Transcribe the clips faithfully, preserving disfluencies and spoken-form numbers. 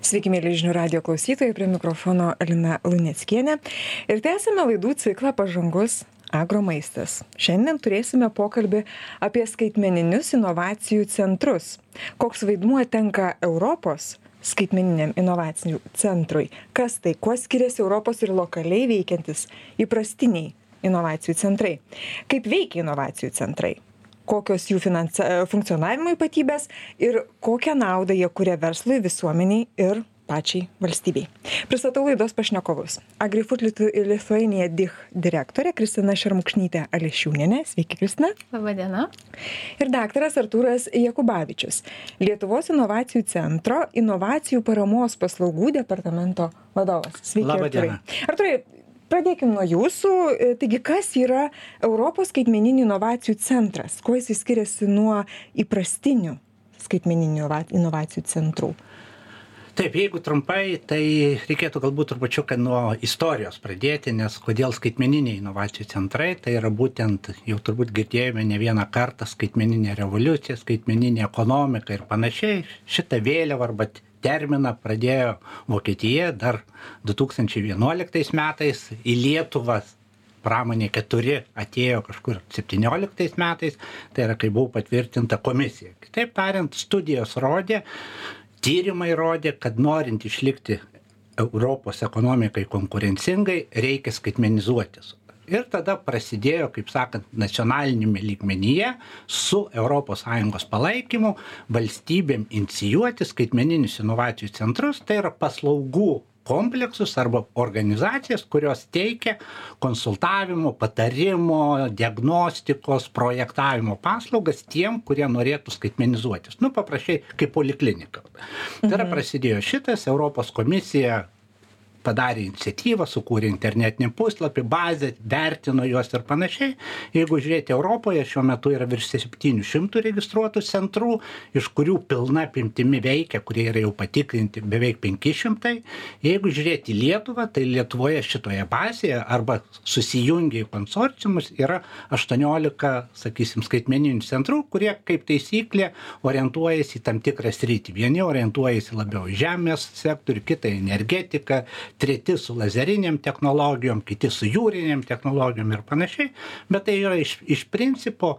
Sveiki, mėly žinių radio klausytojai, prie mikrofono Lina Luneckienė. Ir tęsime laidų ciklą Pažangus agromaistas. Šiandien turėsime pokalbį apie skaitmeninius inovacijų centrus. Koks vaidmuo tenka Europos skaitmeniniam inovacijų centrui? Kas tai, kuo skiriasi Europos ir lokaliai veikiantis įprastiniai inovacijų centrai? Kaip veikia inovacijų centrai? Kokios jų finansa, funkcionavimo ypatybės ir kokią naudą jie kuria verslui, visuomeniai ir pačiai valstybei. Pristatau laidos pašnekovus. AgriFood Lithuania D I H direktorė Kristina Šermukšnytė Alešiūnienė. Sveiki, Kristina. Labą dieną. Ir daktaras Artūras Jakubavičius, Lietuvos inovacijų centro inovacijų paramos paslaugų departamento vadovas. Sveiki, Labą Artūrai. dieną. Artūrai, pradėkim nuo jūsų. Taigi, kas yra Europos skaitmeninių inovacijų centras? Kuo jis skiriasi nuo įprastinių skaitmeninių inovacijų centrų? Taip, jeigu trumpai, tai reikėtų galbūt trupučiuką nuo istorijos pradėti, nes kodėl skaitmeniniai inovacijų centrai, tai yra būtent, jau turbūt girdėjome ne vieną kartą, skaitmeninė revoliucija, skaitmeninė ekonomika ir panašiai. Šitą vėliavą arba terminą pradėjo Vokietija dar du tūkstančiai vienuoliktais metais, į Lietuvą pramonė keturi atėjo kažkur septynioliktais metais, tai yra kai buvo patvirtinta komisija. Kitaip tariant, studijos rodė, tyrimai rodė, kad norint išlikti Europos ekonomikai konkurencingai, reikia skaitmenizuotis. Ir tada prasidėjo, kaip sakant, nacionalinėme lygmenyje su Europos Sąjungos palaikymu valstybėm inicijuoti skaitmeninius inovacijų centrus, tai yra paslaugų kompleksus arba organizacijas, kurios teikia konsultavimo, patarimo, diagnostikos, projektavimo paslaugas tiem, kurie norėtų skaitmenizuotis. Nu, paprašiai, kaip poliklinika. Tai yra prasidėjo šitas, Europos komisija padarė iniciatyvą, sukūrė internetinį puslapį, bazę, vertino juos ir panašiai. Jeigu žiūrėti Europoje, šiuo metu yra virš septynių šimtų registruotų centrų, iš kurių pilna apimtimi veikia, kurie yra jau patikrinti beveik penki šimtai. Jeigu žiūrėti Lietuvą, tai Lietuvoje šitoje bazėje arba susijungia į konsorciumus yra aštuoniolika, sakysim, skaitmeninių centrų, kurie kaip taisyklė orientuojasi į tam tikrą sritį. Vieni orientuojasi labiau į žemės sektorių, kitai energetiką, treti su lazeriniam technologijom, kiti su jūriniam technologijom ir panašiai, bet tai yra iš, iš principo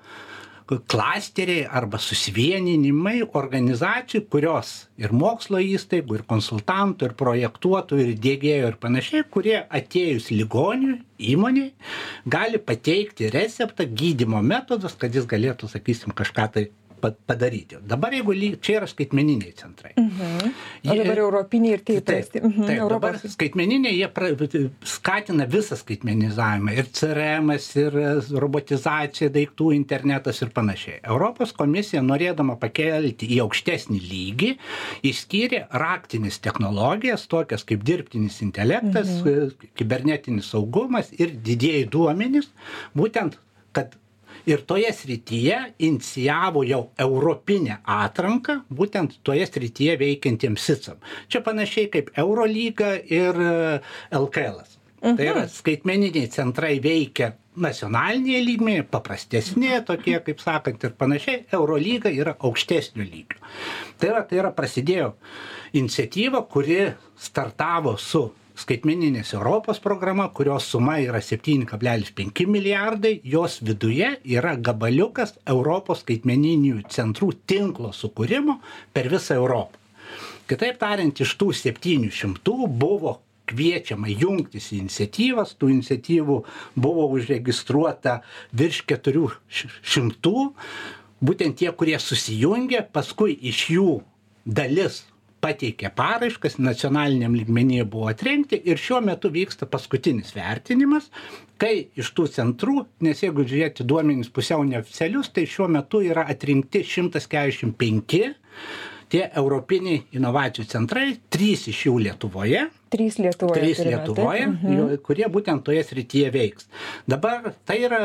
klasteriai arba susivieninimai organizacijų, kurios ir mokslo įstaigų, ir konsultantų, ir projektuotojų, ir diegėjų ir panašiai, kurie atėjus ligoniui, įmonei, gali pateikti receptą, gydymo metodus, kad jis galėtų, sakysim, kažką tai padaryti. Dabar jeigu čia yra skaitmeniniai centrai. Mhm. O dabar europiniai ir taip. Taip, taip, taip dabar skaitmeniniai, jie pra, skatina visą skaitmenizavimą. Ir C R M, ir robotizacija, daiktų internetas ir panašiai. Europos komisija, norėdama pakelti į aukštesnį lygį, išskyrė raktinis technologijas, tokias kaip dirbtinis intelektas, mhm. kibernetinis saugumas ir didieji duomenys, būtent, kad ir toje srityje inicijavo jau europinę atranką, būtent toje srityje veikiantiems S I C-am. Čia panašiai kaip Eurolyga ir L K L-as. Uh-huh. Tai yra skaitmeniniai centrai veikia nacionalinėje lygmenyje, paprastesnė tokie, kaip sakant, ir panašiai. Eurolyga yra aukštesnio lygio. Tai yra, tai yra prasidėjo iniciatyva, kuri startavo su skaitmeninės Europos programa, kurios suma yra septyni kablelis penki milijardai, jos viduje yra gabaliukas Europos skaitmeninių centrų tinklo sukūrimo per visą Europą. Kitaip tariant, iš tų septynių šimtų buvo kviečiama jungtis į iniciatyvas, tų iniciatyvų buvo užregistruota virš keturių šimtų, būtent tie, kurie susijungė, paskui iš jų dalis pateikė paraiškas, nacionaliniam lygmenyje buvo atrinkti ir šiuo metu vyksta paskutinis vertinimas, kai iš tų centrų, nes jeigu žiūrėti duomenys pusiau neoficialius, tai šiuo metu yra atrinkti šimtas keturiasdešimt penki tie europiniai inovacijų centrai, trys iš jų Lietuvoje. Trys Lietuvoje. Trys Lietuvoje, mhm. kurie būtent toje srityje veiks. Dabar tai yra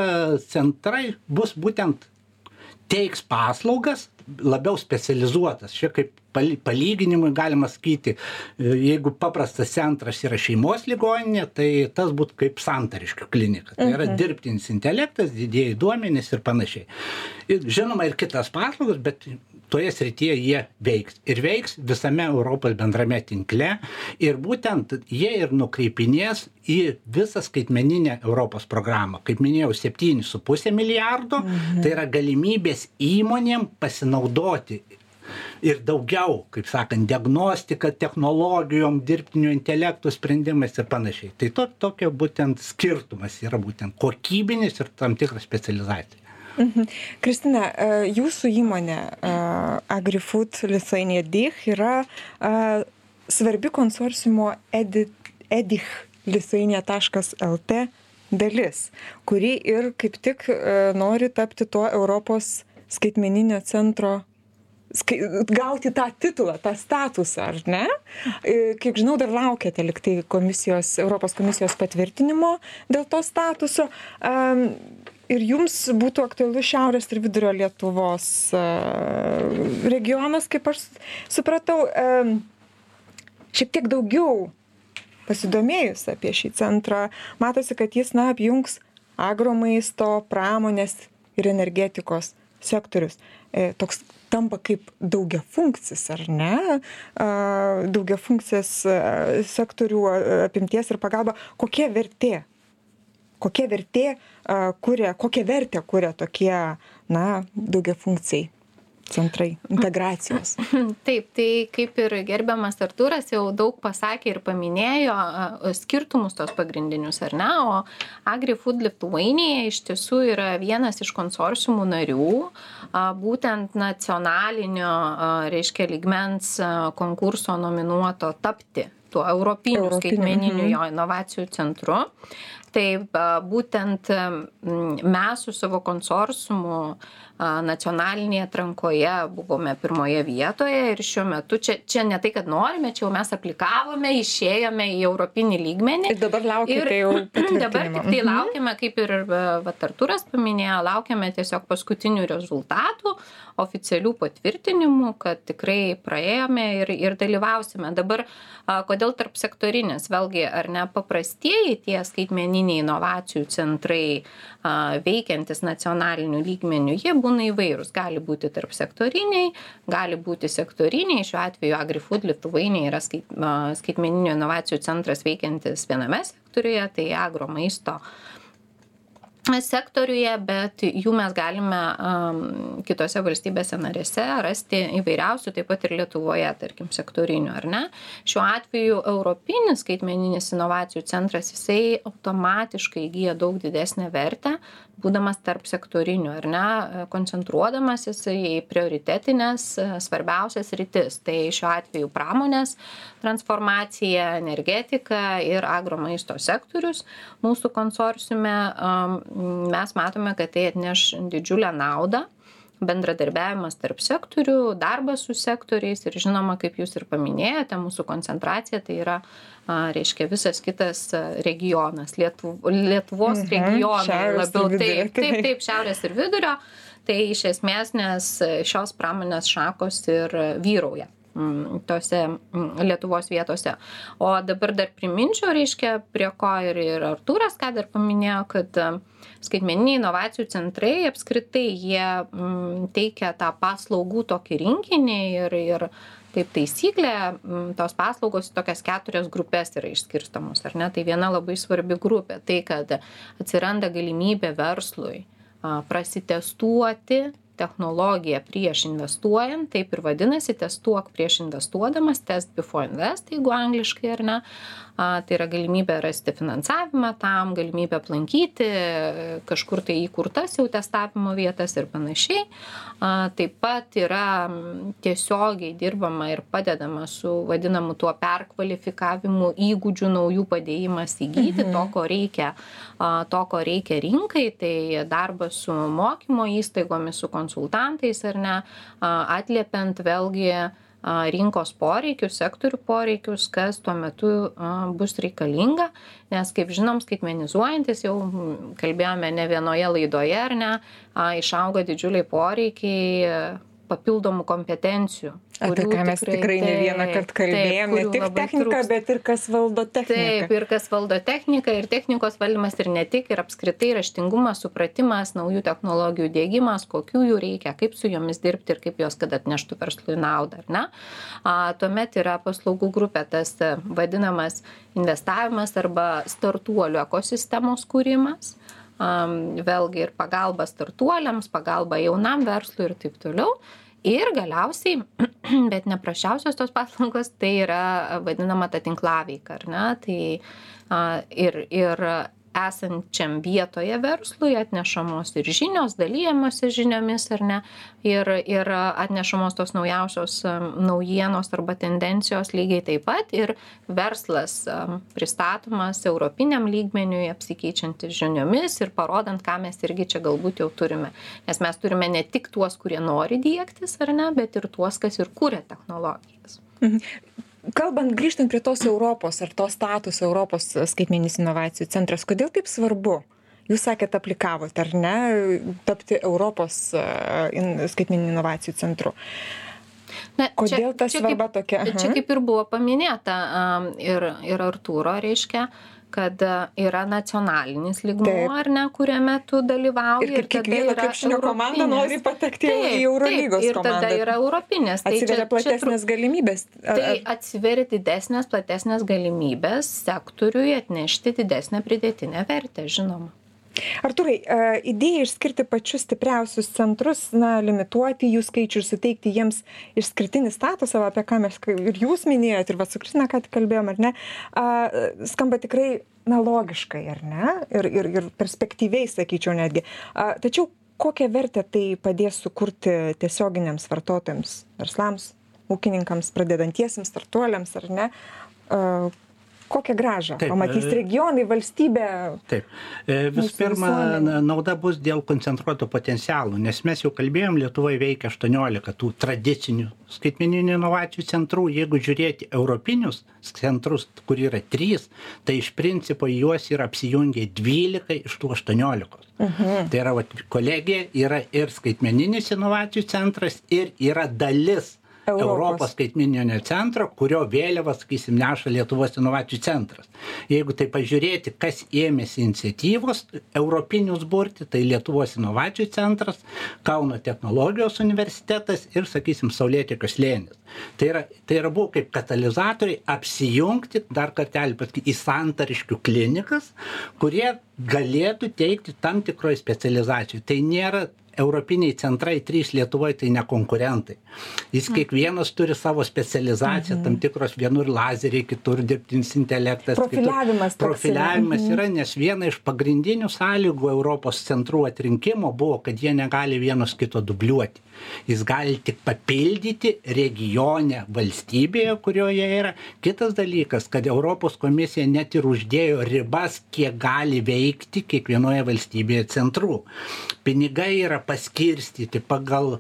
centrai, bus būtent teiks paslaugas labiau specializuotas. Čia kaip palyginimui galima sakyti, jeigu paprastas centras yra šeimos ligoninė, tai tas būtų kaip Santariškių klinika. Tai yra dirbtinis intelektas, didieji duomenys ir panašiai. Ir, žinoma, ir kitas paslaugas, bet toje srityje jie veiks. Ir veiks visame Europos bendrame tinkle. Ir būtent jie ir nukreipinės į visą skaitmeninę Europos programą. Kaip minėjau, septyni su puse milijardo. Mhm. Tai yra galimybės įmonėm pasinaudoti ir daugiau, kaip sakant, diagnostika, technologijom, dirbtinio intelektų sprendimais ir panašiai. Tai to, tokio būtent skirtumas yra būtent kokybinis ir tam tikra specializacija. Mhm. Kristina, jūsų įmonė AgriFood Lithuania D I H yra svarbi konsorciumo edich lithuania taškas el t dalis, kuri ir kaip tik nori tapti tuo Europos skaitmeninio centro, gauti tą titulą, tą statusą, ar ne? Kiek žinau, dar laukiate liktai komisijos, Europos komisijos patvirtinimo dėl to statuso. Ir jums būtų aktualus Šiaurės ir Vidurio Lietuvos regionas, kaip aš supratau, šiek tiek daugiau pasidomėjus apie šį centrą, matosi, kad jis, na, apjungs agromaisto, pramonės ir energetikos sektorius. Toks tampa kaip daugiafunkcis, ar ne? Daugiafunkcis sektorių apimties ir pagalba. Kokia vertė? Kokia vertė kuria, kokią vertę kuria tokie, na, daugiafunkciai centrai, integracijos? Taip, tai kaip ir gerbiamas Artūras jau daug pasakė ir paminėjo skirtumus tos pagrindinius, ar ne? O AgriFood Lithuania iš tiesų yra vienas iš konsorciumų narių, būtent nacionalinio, reiškia, lygmens konkurso nominuoto tapti tuo europiniu skaitmeniniu jo inovacijų centru. Tai būtent mes su savo konsorciumu nacionalinėje atrankoje buvome pirmoje vietoje ir šiuo metu čia, čia ne tai, kad norime, čia jau mes aplikavome, išėjome į europinį lygmenį. Ir dabar laukite jau patvirtinimo. Dabar tik tai laukiame, kaip ir vat Artūras paminėjo, laukiame tiesiog paskutinių rezultatų, oficialių patvirtinimų, kad tikrai praėjome ir, ir dalyvausime. Dabar, kodėl tarp sektorinės, vėlgi, ar ne paprastieji tie skaitmeniniai inovacijų centrai veikiantis nacionaliniu lygmeniu, jie būna įvairūs. Gali būti tarp sektoriniai, gali būti sektoriniai. Šiuo atveju AgriFood Lithuania yra skait, skaitmeninio inovacijų centras veikiantis viename sektoriuje, tai agro maisto sektoriuje, bet jų mes galime um, kitose valstybėse narėse rasti įvairiausių, taip pat ir Lietuvoje, tarkim, sektorinių, ar ne? Šiuo atveju europinis skaitmeninis inovacijų centras, jisai automatiškai įgyja daug didesnę vertę, būdamas tarp sektorinių, ar ne, koncentruodamas jisai į prioritetinės svarbiausias rytis. Tai šiuo atveju pramonės transformacija, energetika ir agromaisto sektorius. Mūsų konsorciume um, mes matome, kad tai atneš didžiulę naudą, bendradarbiavimas tarp sektorių, darbas su sektoriais ir žinoma, kaip jūs ir paminėjote, mūsų koncentracija tai yra, reiškia, visas kitas regionas, Lietuv, Lietuvos mhm, regionai labiau, taip, taip, taip, šiaurės ir vidurio, tai iš esmės, nes šios pramonės šakos ir vyrauja tose Lietuvos vietose. O dabar dar priminčiau, reiškia, prie ko ir, ir Artūras, ką dar paminėjo, kad skaitmeniniai inovacijų centrai apskritai jie m, teikia tą paslaugų tokį rinkinį ir, ir kaip taisyklė, m, tos paslaugos į tokias keturias grupės yra išskirstamos, ar ne? Tai viena labai svarbi grupė, tai kad atsiranda galimybė verslui a, prasitestuoti technologiją prieš investuojant, taip ir vadinasi, testuok prieš investuodamas, test before invest, jeigu angliškai, ar ne. A, tai yra galimybė rasti finansavimą tam, galimybė aplankyti kažkur tai įkurtas jau testavimo vietas ir panašiai. A, taip pat yra tiesiogiai dirbama ir padedama su vadinamu tuo perkvalifikavimu, įgūdžių naujų padėjimas įgyti, mhm. to, ko reikia, a, to, ko reikia rinkai, tai darbas su mokymo įstaigomis, su konsultantais, ar ne, atliepiant vėlgi rinkos poreikius, sektorių poreikius, kas tuo metu bus reikalinga, nes, kaip žinom, skaitmenizuojantis, jau kalbėjome ne vienoje laidoje, ar ne, išauga didžiuliai poreikiai papildomų kompetencijų. Apie ką mes tikrai, tikrai ne vieną kartą kalbėjome, ne tik technika, trūks. Bet ir kas valdo techniką. Taip, ir kas valdo techniką, ir technikos valdymas, ir ne tik, ir apskritai raštingumas, supratimas, naujų technologijų diegimas, kokių jų reikia, kaip su jomis dirbti ir kaip jos kad atneštų verslui naudą, ar ne? A, tuomet yra paslaugų grupė, tas vadinamas investavimas arba startuolių ekosistemos kūrimas. Um, vėlgi ir pagalba startuoliams, pagalba jaunam verslui ir taip toliau. Ir galiausiai, bet neprasčiausios tos paslaugos, tai yra vadinama ta tinklaveika, ar ne? Tai uh, ir, ir esančiam vietoje verslui atnešamos ir žinios, dalyjamasi žiniomis, ar ne? Ir, ir atnešamos tos naujausios um, naujienos arba tendencijos lygiai taip pat. Ir verslas um, pristatomas europiniam lygmeniui, apsikeičiantis žiniomis ir parodant, ką mes irgi čia galbūt jau turime. Nes mes turime ne tik tuos, kurie nori diegtis, ar ne, bet ir tuos, kas ir kuria technologijas. Mhm. Kalbant, grįžtant prie tos Europos ar to statuso Europos skaitmeninis inovacijų centras, kodėl taip svarbu? Jūs sakėt, aplikavot, ar ne, tapti Europos skaitmeninių inovacijų centru. Na, kodėl čia, ta čia svarba kaip, tokia? Čia kaip ir buvo paminėta um, ir, ir Artūro, reiškia, kad yra nacionalinis lygmuo, taip. Ar ne, kuriame tu dalyvauji. Ir kaip kiekviena krepšinio komanda nori patekti taip, į Eurolygos ir komandą. Ir tada yra europinės. Atsiveria tai platesnės čia, galimybės. Ar, tai atsiveria didesnės, platesnės galimybės sektoriui atnešti didesnę pridėtinę vertę, žinoma. Artūrai, idėja išskirti pačius stipriausius centrus, na, limituoti jų skaičių ir suteikti jiems išskirtinį statusą, apie ką mes ir jūs minėjot, ir va su Kristina ką tik kalbėjom, ar ne, skamba tikrai, na, logiškai, ar ne, ir, ir, ir perspektyviai, sakyčiau netgi. Tačiau kokią vertę tai padės sukurti tiesioginiams vartotojams, verslams, ūkininkams, pradedantiesiems, startuoliams, ar ne? Kokią grąžą pamatys regionai, valstybė? Taip. Vis pirma, nauda bus dėl koncentruoto potencialų, nes mes jau kalbėjom, Lietuvoje veikia aštuoniolika tų tradicinių skaitmeninių inovacijų centrų. Jeigu žiūrėti europinius centrus, kur yra trys, tai iš principo juos yra apsijungę dvylika iš tų aštuoniolikos. Mhm. Tai yra, kolegija yra ir skaitmeninis inovacijų centras, ir yra dalis Europos, Europos skaitmeninio centro, kurio vėliavą, sakysim, neša Lietuvos inovacijų centras. Jeigu tai pažiūrėti, kas ėmėsi iniciatyvos europinius burti, tai Lietuvos inovacijų centras, Kauno technologijos universitetas ir, sakysim, Saulėtekio slėnis. Tai yra, tai yra buvo kaip katalizatoriai apsijungti, dar kartelį pasakyti, į santariškių klinikas, kurie galėtų teikti tam tikroje specializacijoje. Tai nėra europiniai centrai, trys Lietuvoje, tai ne konkurentai. Jis kiekvienas turi savo specializaciją, mhm. tam tikros vienur lazeriai, kitur dirbtinis intelektas. Profiliavimas. Kitur, profiliavimas mhm. yra, nes viena iš pagrindinių sąlygų Europos centrų atrinkimo buvo, kad jie negali vienos kito dubliuoti. Jis gali tik papildyti regionę valstybėje, kurioje yra. Kitas dalykas, kad Europos komisija net ir uždėjo ribas, kiek gali veikti kiekvienoje valstybėje centrų. Pinigai yra paskirstyti pagal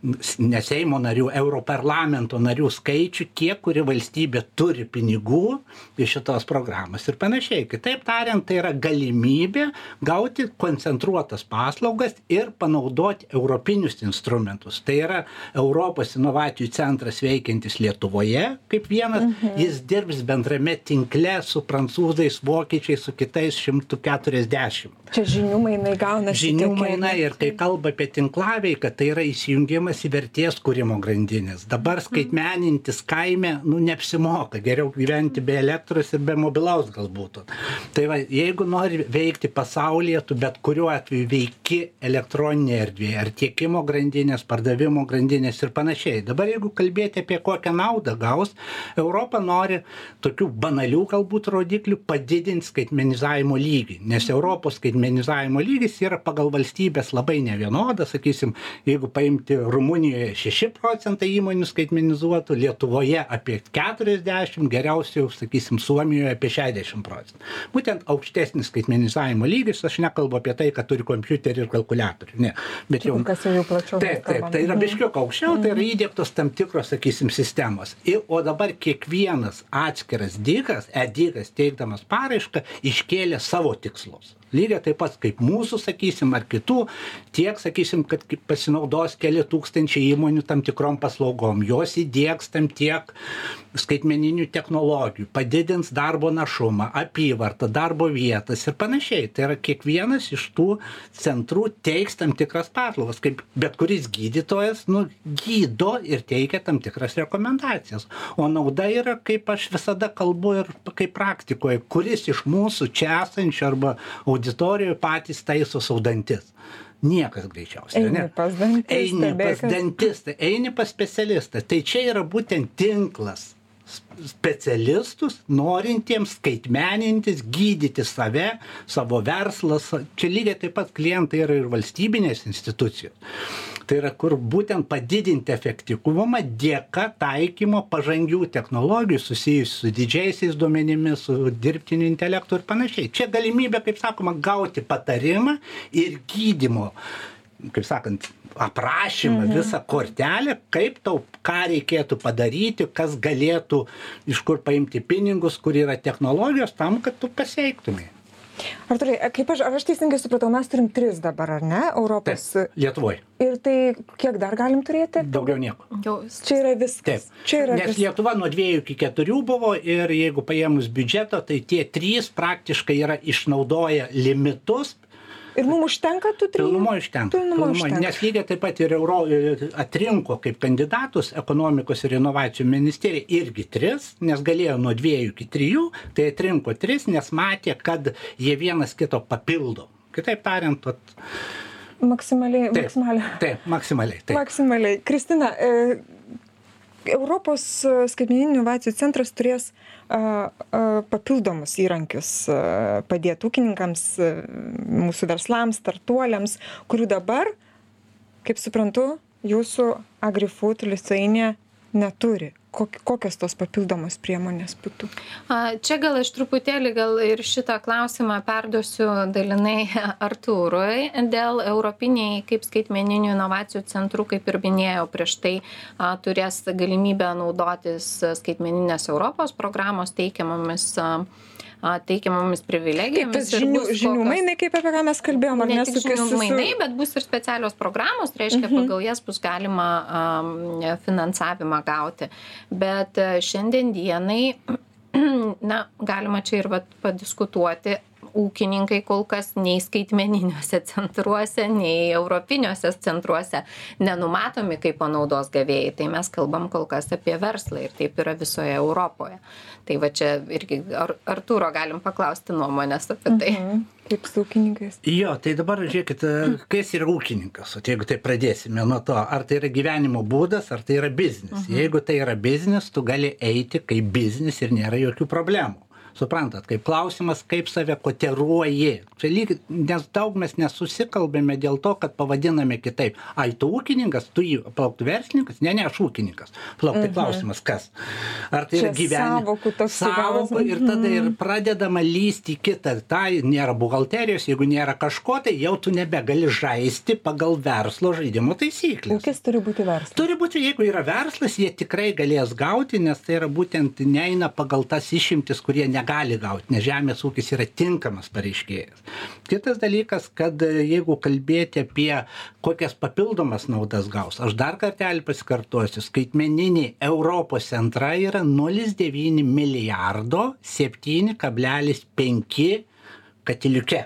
ne Seimo narių, Europarlamento narių skaičių, kiek kuri valstybė turi pinigų iš šitos programos ir panašiai. Kitaip tariant, tai yra galimybė gauti koncentruotas paslaugas ir panaudoti europinius instrumentus. Tai yra Europos inovacijų centras veikiantis Lietuvoje, kaip vienas, mhm. jis dirbs bendrame tinkle su prancūzais, vokiečiais, su kitais šimtu keturiasdešimt. Čia žinių mainai gaunasi. Žinių mainai ir kai kalba apie tinklaveiką, tai yra įsijungimas į vertės kūrimo grandinės. Dabar skaitmenintis kaime, nu, neapsimoka. Geriau gyventi be elektros ir be mobilaus galbūt. Tai va, jeigu nori veikti pasaulyje, tu bet kuriuo atveju veiki elektroninėje erdvėje, ar tiekimo grandinės, pardavimo grandinės ir panašiai. Dabar jeigu kalbėti apie kokią naudą gaus, Europa nori tokių banalių galbūt rodiklių padidinti skaitmenizavimo lygį, nes Europos skaitmenizavimo lygis yra pagal valstybės labai nevienodas, sakysim, jeigu paimti Rumunijoje šeši procentai įmonių skaitmenizuotų, Lietuvoje apie keturiasdešimt, geriausiai, sakysim, Suomijoje apie šešiasdešimt procentų. Būtent aukštesnis skaitmenizavimo lygis, aš nekalbu apie tai, kad turi kompiuterį ir kalkuliatorių, ne, bet jau... Kas jau plačiau. Taip, taip, tai yra biškiuk aukščiau, tai yra įdiegtos tam tikros, sakysim, sistemos. Ir, o dabar kiekvienas atskiras digas, e-digas teikdamas paraišką, iškėlė savo tikslus. Lygiai taip pat kaip mūsų, sakysim, ar kitų, tiek, sakysim, kad pasinaudos keli tūkstančiai įmonių tam tikrom paslaugom, jos įdiegs tam tiek skaitmeninių technologijų, padidins darbo našumą, apyvartą, darbo vietas ir panašiai. Tai yra kiekvienas iš tų centrų teiks tam tikras paslaugas, kaip bet kuris gydytojas, nu, gydo ir teikia tam tikras rekomendacijas. O nauda yra, kaip aš visada kalbu ir kaip praktikoje, kuris iš mūsų čia esančių arba auditorijoje patys taiso sau dantis. Niekas greičiausiai. Eini pas dantistą. Eini pas dantistą, eini pas specialistą. Tai čia yra būtent tinklas specialistus, norintiems skaitmenintis, gydyti save, savo verslas. Čia lygiai taip pat klientai yra ir valstybinės institucijos. Tai yra, kur būtent padidinti efektyvumą dėka taikymo pažangių technologijų susijusių su didžiaisiais duomenimis, su dirbtiniu intelektu ir panašiai. Čia galimybė, kaip sakoma, gauti patarimą ir gydymo, kaip sakant, aprašymą, mhm. visą kortelę, kaip tau, ką reikėtų padaryti, kas galėtų, iš kur paimti pinigus, kur yra technologijos, tam, kad tu pasveiktumai. Arturai, kaip aš, ar aš teisingai supratau, mes turim tris dabar, ar ne, Europos? Taip, Lietuvoje. Ir tai kiek dar galim turėti? Daugiau nieko. Čia yra viskas. Taip, čia yra nes vis... Lietuva nuo dviejų iki keturių buvo ir jeigu paėmus biudžeto, tai tie trys praktiškai yra išnaudoję limitus. Ir mums užtenka tų trijų? Pilnumo užtenka. Pilnumo užtenka. Nes lygiai taip pat ir Euro atrinko kaip kandidatus ekonomikos ir inovacijų ministerija irgi tris, nes galėjo nuo dviejų iki trijų, tai atrinko tris, nes matė, kad jie vienas kito papildo. Kitaip tariant, vat... Maksimaliai, taip, maksimaliai. Taip, maksimaliai. Taip. Maksimaliai. Kristina, e, Europos skaitmeninių inovacijų centras turės a, a, papildomus įrankius a, padėti ūkininkams, a, mūsų verslams, startuoliams, kurių dabar, kaip suprantu, jūsų AgriFood Lithuania neturi. Kokios tos papildomos priemonės būtų? Čia gal aš truputėlį gal ir šitą klausimą perduosiu dalinai Artūrui. Dėl europiniai kaip skaitmeninių inovacijų centrų, kaip ir minėjau prieš tai, turės galimybę naudotis skaitmeninės Europos programos teikiamomis teikiamomis privilegijomis. Taip, žinių, žinių mainai, kaip apie ką mes kalbėjom, ar ne tik žinių mainai, bet bus ir specialios programos, tai reiškia, uh-huh. pagal jas bus galima um, finansavimą gauti. Bet uh, šiandien dienai, na, galima čia ir vat, padiskutuoti, ūkininkai kol kas nei skaitmeniniuose centruose, nei europiniuose centruose nenumatomi kaip panaudos gavėjai. Tai mes kalbam kol kas apie verslą ir taip yra visoje Europoje. Tai va čia irgi Ar, Artūro galim paklausti nuomonės apie tai. Mhm. Kaip su ūkininkais? Jo, tai dabar žiūrėkit, kas yra ūkininkas, o jeigu tai pradėsime nuo to, ar tai yra gyvenimo būdas, ar tai yra biznis. Mhm. Jeigu tai yra biznis, tu gali eiti kaip biznis ir nėra jokių problemų. Suprantat, kaip klausimas, kaip save kotiruoji. Čia lyg, nes daug mes nesusikalbėme dėl to, kad pavadiname kitaip. Ai, tu ūkininkas, tu jį, palauk, tu verslininkas? Ne, ne, aš ūkininkas. Palauk, tai klausimas, kas? Ar tai yra gyvenimas? Savokų ir tada ir pradedama lysti kitą. Tai nėra buhalterijos, jeigu nėra kažko, tai jau tu nebegali žaisti pagal verslo žaidimo taisyklės. Ūkis turi būti verslas. Turi būti, jeigu yra verslas, jie tikrai galės gauti, nes tai yra būtent neina pagal tas išimtis, kurie negali gali gauti, nes žemės ūkis yra tinkamas pareiškėjas. Kitas dalykas, kad jeigu kalbėti apie kokias papildomas naudas gaus, aš dar kartelį pasikartosiu, skaitmeniniai Europos centrai yra nulis kablelis devyni milijardo septyni kablelis penki katiliuke.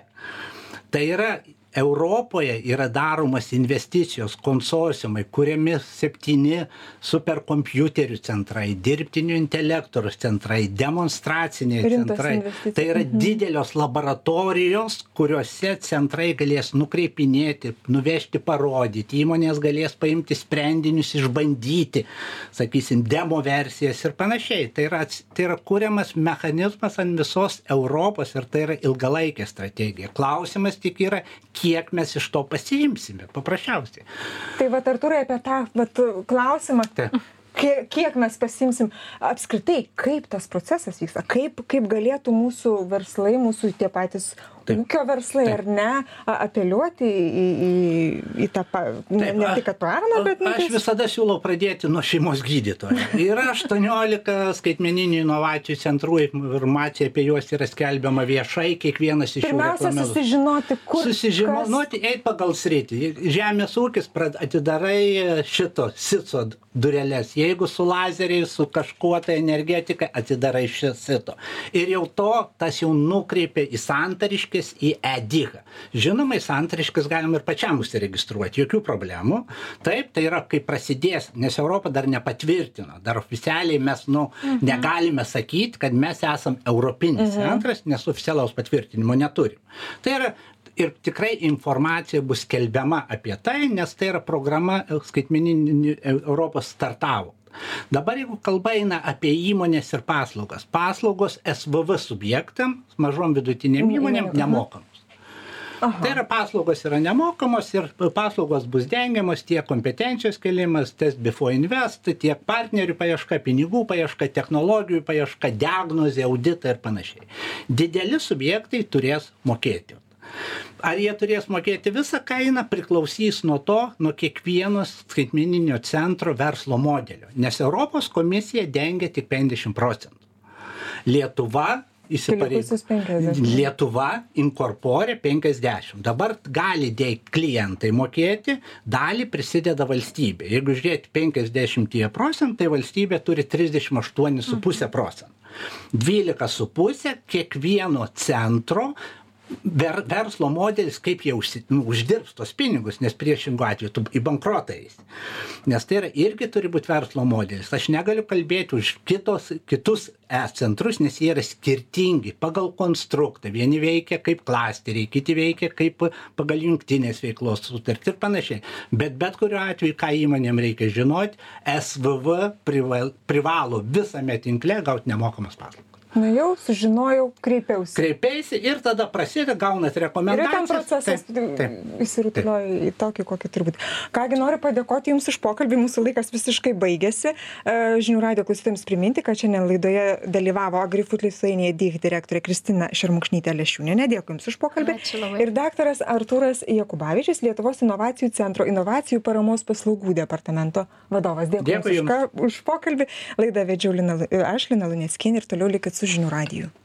Tai yra Europoje yra daromas investicijos konsorciumai, kuriami septyni superkompiuterių centrai, dirbtinio intelektų centrai, demonstraciniai Rimtos centrai. investicijos. Tai yra Mhm. didelios laboratorijos, kuriuose centrai galės nukreipinėti, nuvežti, parodyti. Įmonės galės paimti sprendinius, išbandyti, sakysim, demo versijas ir panašiai. Tai yra, tai yra kuriamas mechanizmas ant visos Europos ir tai yra ilgalaikė strategija. Klausimas tik yra, kiek mes iš to pasiimsime, paprasčiausiai. Tai va, Artūrai, apie tą vat, klausimą, Taip. kiek, kiek mes pasiimsim, apskritai, kaip tas procesas vyksta, kaip, kaip galėtų mūsų verslai, mūsų tie patys ūkio verslai, Taip. ar ne, a- apeliuoti į, į, į tą, pa, ne, Taip, ne a- tik kad paramą, bet... nu, Aš ties- visada siūlau pradėti nuo šeimos gydytojo. Yra aštuoniolika skaitmeninių inovacijų centrų, informacija apie juos yra skelbiama viešai, kiekvienas iš jų Pirmiausia, reklamuoja. susižinoti, kur... Susižinoti, eiti pagal sritį. Žemės ūkis, prad- atidarai šito sico dureles. Jeigu su lazeriais, su kažkuo tai energetika, atidarai šito. Ir jau to, tas jau nukreipia į santariškės, į e-dyką. Žinoma, į santariškės galim ir pačiam užsiregistruoti, jokių problemų. Taip, tai yra, kai prasidės, nes Europa dar nepatvirtino, dar oficialiai mes, nu, mhm. negalime sakyti, kad mes esam europinis mhm. centras, nes oficialaus patvirtinimo neturim. Tai yra, ir tikrai informacija bus skelbiama apie tai, nes tai yra programa skaitmeninė Europos startavo. Dabar jeigu kalba eina apie įmonės ir paslaugas, paslaugos S V V subjektam, mažom vidutinėm įmonėm nemokamos. Aha. Tai yra paslaugos yra nemokamos ir paslaugos bus dengiamos tiek kompetencijos kelimas, test before invest, tiek partnerių paieška, pinigų paieška, technologijų paieška, diagnozė, auditą ir panašiai. Dideli subjektai turės mokėti. Ar jie turės mokėti visą kainą, priklausys nuo to, nuo kiekvieno skaitmeninio centro verslo modelio, nes Europos komisija dengia tik penkiasdešimt procentų. Lietuva įsipareigoja. Lietuva inkorporė penkiasdešimt. Dabar gali dėti klientai mokėti, dalį prisideda valstybė. Jeigu žiūrėti penkiasdešimt procentų, tai valstybė turi trisdešimt aštuoni su puse procentų. dvylika su puse kiekvieno centro ver, verslo modelis, kaip jie užsi, nu, uždirbs tos pinigus, nes priešingų atveju tu į bankrotą eisi. Nes tai yra irgi turi būti verslo modelis. Aš negaliu kalbėti už kitos, kitus e-centrus, nes jie yra skirtingi pagal konstruktą. Vieni veikia kaip klasteriai, kiti veikia kaip pagal jungtinės veiklos sutartį ir panašiai. Bet bet kuriuo atveju, ką įmonėm reikia žinoti, S V V privalo, privalo visame tinkle gauti nemokamas paslaugas. Na jau, sužinojau, kreipiausi. Kreipiausi ir tada prasideda, gaunat rekomendacijas. Ir ten procesas įsirutulioja į tokį, kokį turbūt. Kągi, noriu padėkoti Jums už pokalbį, mūsų laikas visiškai baigėsi. Žinių radijo klausytojams priminti, kad šiandien laidoje dalyvavo Agrifood Lithuania D I H direktorė Kristina Šermukšnytė-Lešiūnienė. Dėkui Jums už pokalbį. Ir daktaras Artūras Jakubavičius, Lietuvos inovacijų centro inovacijų paramos paslaugų departamento vadovas. Dėkui, Dėkui Jums už, už pokalbį. Laidą vedžiau Lina, aš, Lina Luneckienė, ir toliau likit su Žinių radiju.